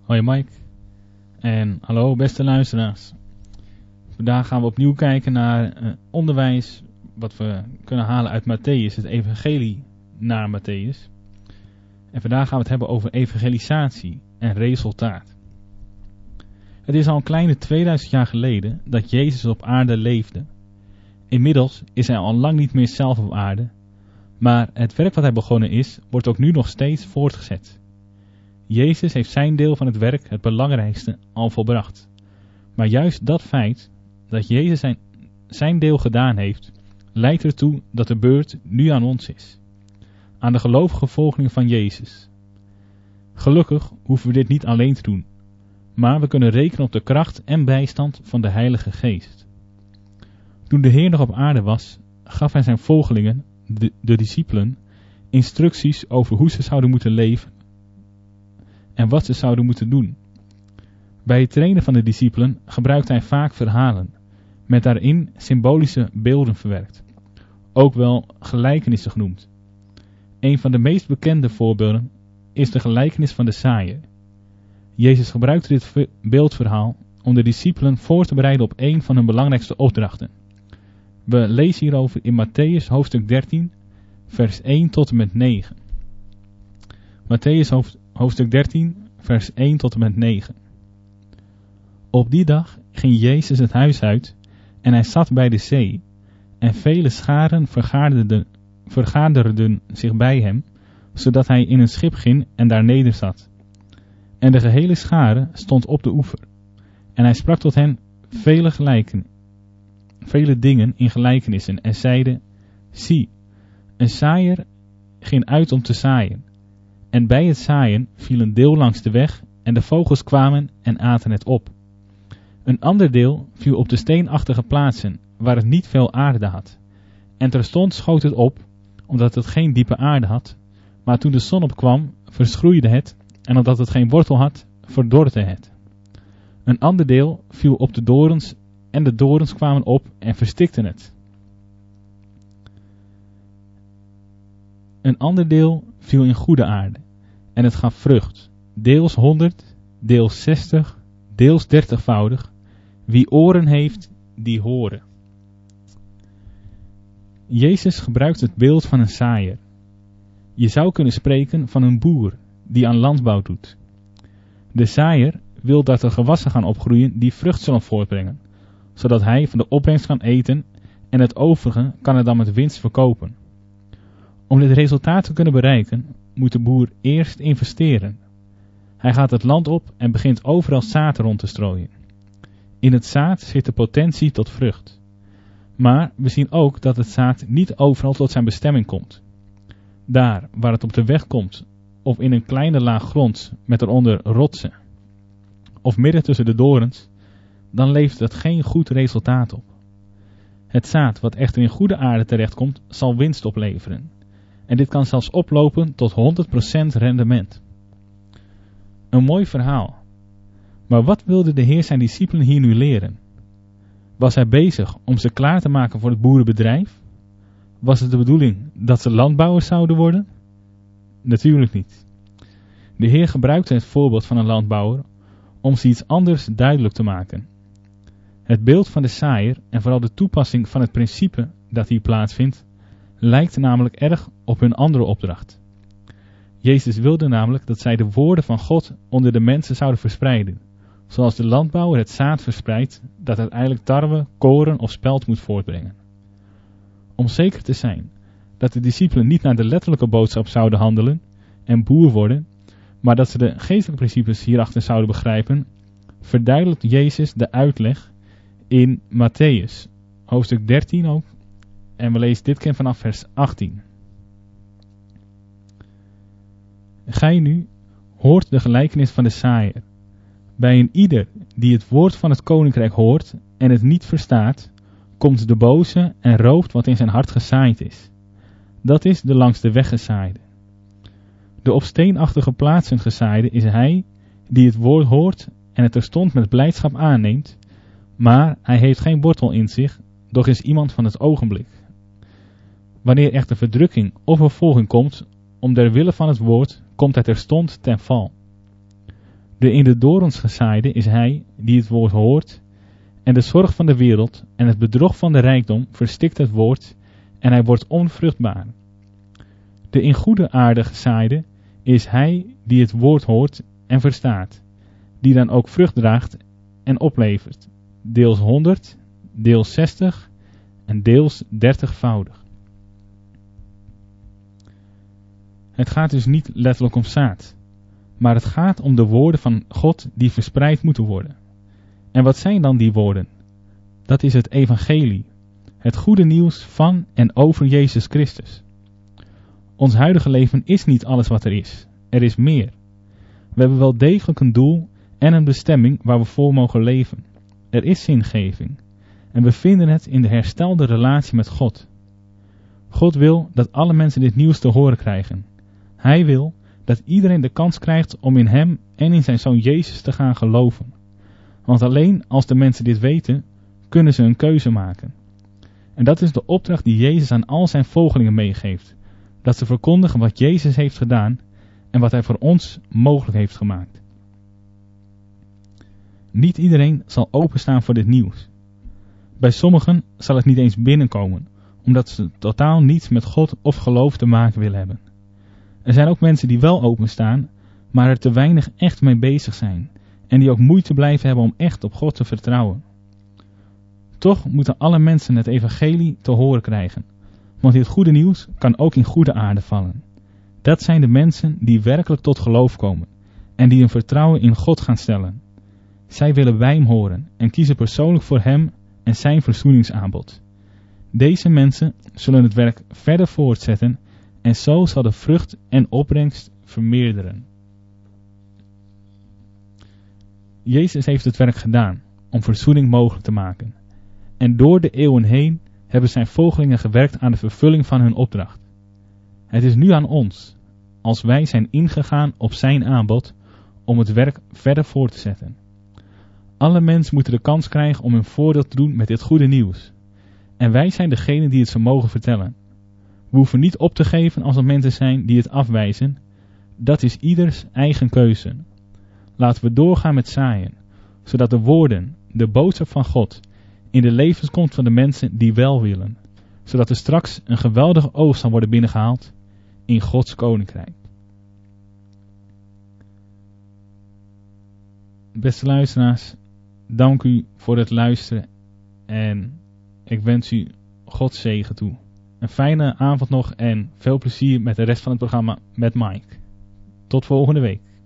Hoi Mike. En hallo beste luisteraars. Vandaag gaan we opnieuw kijken naar onderwijs wat we kunnen halen uit Mattheüs, het evangelie naar Mattheüs. En vandaag gaan we het hebben over evangelisatie en resultaat. Het is al een kleine 2000 jaar geleden dat Jezus op aarde leefde. Inmiddels is hij al lang niet meer zelf op aarde, maar het werk wat hij begonnen is, wordt ook nu nog steeds voortgezet. Jezus heeft zijn deel van het werk, het belangrijkste, al volbracht. Maar juist dat feit, dat Jezus zijn deel gedaan heeft, leidt ertoe dat de beurt nu aan ons is. Aan de gelovige volgelingen van Jezus. Gelukkig hoeven we dit niet alleen te doen, maar we kunnen rekenen op de kracht en bijstand van de Heilige Geest. Toen de Heer nog op aarde was, gaf hij zijn volgelingen, de discipelen, instructies over hoe ze zouden moeten leven en wat ze zouden moeten doen. Bij het trainen van de discipelen gebruikte hij vaak verhalen, met daarin symbolische beelden verwerkt, ook wel gelijkenissen genoemd. Een van de meest bekende voorbeelden is de gelijkenis van de zaaier. Jezus gebruikte dit beeldverhaal om de discipelen voor te bereiden op een van hun belangrijkste opdrachten. We lezen hierover in Mattheüs hoofdstuk 13, vers 1 tot en met 9. Mattheüs hoofdstuk 13, vers 1 tot en met 9. Op die dag ging Jezus het huis uit en hij zat bij de zee. En vele scharen vergaderden zich bij hem, zodat hij in een schip ging en daar nederzat. En de gehele schare stond op de oever. En hij sprak tot hen vele dingen in gelijkenissen en zeide: Zie, een zaaier ging uit om te zaaien. En bij het zaaien viel een deel langs de weg en de vogels kwamen en aten het op. Een ander deel viel op de steenachtige plaatsen, waar het niet veel aarde had. En terstond schoot het op, omdat het geen diepe aarde had. Maar toen de zon opkwam, verschroeide het, en omdat het geen wortel had, verdorte het. Een ander deel viel op de dorens, en de dorens kwamen op en verstikten het. Een ander deel viel in goede aarde, en het gaf vrucht, deels 100, deels 60, deels 30voudig. Wie oren heeft, die horen. Jezus gebruikt het beeld van een zaaier. Je zou kunnen spreken van een boer die aan landbouw doet. De zaaier wil dat er gewassen gaan opgroeien die vrucht zullen voortbrengen, zodat hij van de opbrengst kan eten en het overige kan hij dan met winst verkopen. Om dit resultaat te kunnen bereiken, moet de boer eerst investeren. Hij gaat het land op en begint overal zaad rond te strooien. In het zaad zit de potentie tot vrucht. Maar we zien ook dat het zaad niet overal tot zijn bestemming komt. Daar waar het op de weg komt, of in een kleine laag grond met eronder rotsen, of midden tussen de dorens, dan levert het geen goed resultaat op. Het zaad wat echter in goede aarde terechtkomt, zal winst opleveren. En dit kan zelfs oplopen tot 100% rendement. Een mooi verhaal. Maar wat wilde de Heer zijn discipelen hier nu leren? Was hij bezig om ze klaar te maken voor het boerenbedrijf? Was het de bedoeling dat ze landbouwers zouden worden? Natuurlijk niet. De Heer gebruikte het voorbeeld van een landbouwer om ze iets anders duidelijk te maken. Het beeld van de zaaier en vooral de toepassing van het principe dat hier plaatsvindt, lijkt namelijk erg op hun andere opdracht. Jezus wilde namelijk dat zij de woorden van God onder de mensen zouden verspreiden, zoals de landbouwer het zaad verspreidt dat uiteindelijk tarwe, koren of spelt moet voortbrengen. Om zeker te zijn dat de discipelen niet naar de letterlijke boodschap zouden handelen en boer worden, maar dat ze de geestelijke principes hierachter zouden begrijpen, verduidelijkt Jezus de uitleg in Mattheüs, hoofdstuk 13 ook, en we lezen dit keer vanaf vers 18. Gij nu hoort de gelijkenis van de zaaier. Bij een ieder die het woord van het koninkrijk hoort en het niet verstaat, komt de boze en rooft wat in zijn hart gezaaid is. Dat is de langs de weg gezaaide. De op steenachtige plaatsen gezaaide is hij die het woord hoort en het terstond met blijdschap aanneemt, maar hij heeft geen wortel in zich, doch is iemand van het ogenblik. Wanneer echter verdrukking of vervolging komt, om der wille van het woord, komt hij terstond ten val. De in de dorens gezaaide is hij die het woord hoort, en de zorg van de wereld en het bedrog van de rijkdom verstikt het woord, en hij wordt onvruchtbaar. De in goede aarde gezaaide is hij die het woord hoort en verstaat, die dan ook vrucht draagt en oplevert, deels 100, deels 60 en deels 30-voudig. Het gaat dus niet letterlijk om zaad, maar het gaat om de woorden van God die verspreid moeten worden. En wat zijn dan die woorden? Dat is het evangelie, het goede nieuws van en over Jezus Christus. Ons huidige leven is niet alles wat er is. Er is meer. We hebben wel degelijk een doel en een bestemming waar we voor mogen leven. Er is zingeving. En we vinden het in de herstelde relatie met God. God wil dat alle mensen dit nieuws te horen krijgen. Hij wil dat iedereen de kans krijgt om in hem en in zijn Zoon Jezus te gaan geloven. Want alleen als de mensen dit weten, kunnen ze een keuze maken. En dat is de opdracht die Jezus aan al zijn volgelingen meegeeft. Dat ze verkondigen wat Jezus heeft gedaan en wat hij voor ons mogelijk heeft gemaakt. Niet iedereen zal openstaan voor dit nieuws. Bij sommigen zal het niet eens binnenkomen, omdat ze totaal niets met God of geloof te maken willen hebben. Er zijn ook mensen die wel openstaan, maar er te weinig echt mee bezig zijn en die ook moeite blijven hebben om echt op God te vertrouwen. Toch moeten alle mensen het evangelie te horen krijgen, want dit goede nieuws kan ook in goede aarde vallen. Dat zijn de mensen die werkelijk tot geloof komen en die hun vertrouwen in God gaan stellen. Zij willen bij hem horen en kiezen persoonlijk voor hem en zijn verzoeningsaanbod. Deze mensen zullen het werk verder voortzetten en zo zal de vrucht en opbrengst vermeerderen. Jezus heeft het werk gedaan om verzoening mogelijk te maken. En door de eeuwen heen hebben zijn volgelingen gewerkt aan de vervulling van hun opdracht. Het is nu aan ons, als wij zijn ingegaan op zijn aanbod, om het werk verder voort te zetten. Alle mensen moeten de kans krijgen om hun voordeel te doen met dit goede nieuws. En wij zijn degene die het ze mogen vertellen. We hoeven niet op te geven als er mensen zijn die het afwijzen. Dat is ieders eigen keuze. Laten we doorgaan met zaaien, zodat de woorden, de boodschap van God, in de levens komt van de mensen die wel willen, zodat er straks een geweldige oogst zal worden binnengehaald in Gods koninkrijk. Beste luisteraars, dank u voor het luisteren en ik wens u Gods zegen toe. Een fijne avond nog en veel plezier met de rest van het programma met Mike. Tot volgende week.